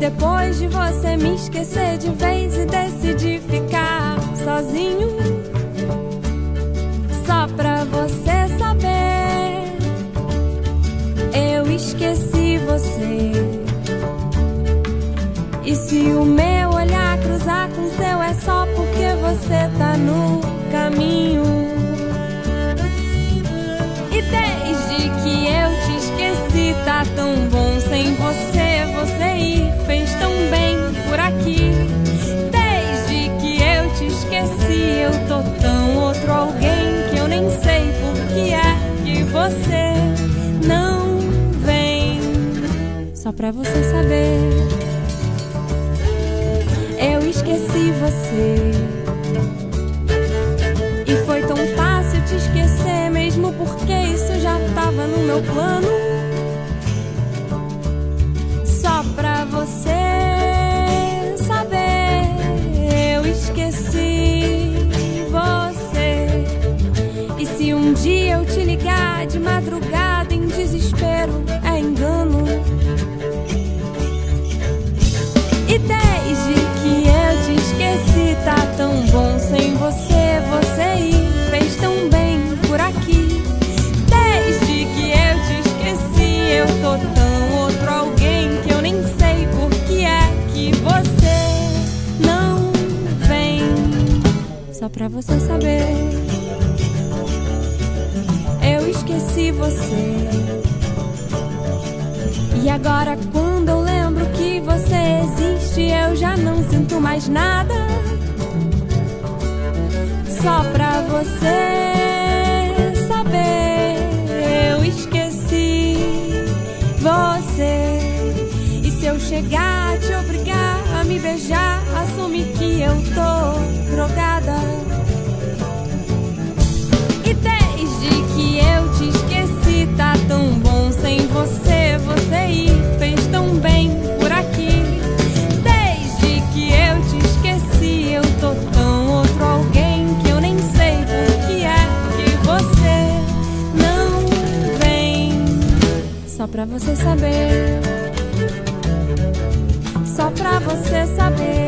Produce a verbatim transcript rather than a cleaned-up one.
depois de você me esquecer de vez e decidir ficar sozinho, só pra você saber, eu esqueci você. E se o meu olhar cruzar com o seu, é só porque você tá no caminho. E desde que eu te esqueci, tá tão bom sem você. Você ir fez tão bem por aqui. Desde que eu te esqueci, eu tô tão outro alguém que eu nem sei por que é que você não vem. Só pra você saber, eu esqueci você. E foi tão fácil te esquecer, mesmo porque isso já tava no meu plano. Só pra você saber, eu esqueci você. E se um dia eu te ligar de madrugada em desespero, é engano. E desde que eu te esqueci, tá tão bom sem você. Você ir fez tão bem por aqui. Desde que eu te esqueci, eu tô tão outro alguém que eu nem sei por que é que você não vem. Só pra você saber, eu esqueci você. E agora quando eu lembro que você existe, eu já não sinto mais nada. Só pra você saber, eu esqueci você. E se eu chegar a te obrigar a me beijar, assume que eu tô drogada. E desde que eu te esqueci, tá tão bom sem você. Você ir fez tão bem por aqui. Desde que eu te esqueci, eu tô tão outro alguém que eu nem sei por que é que você não vem. Só pra você saber, só pra você saber.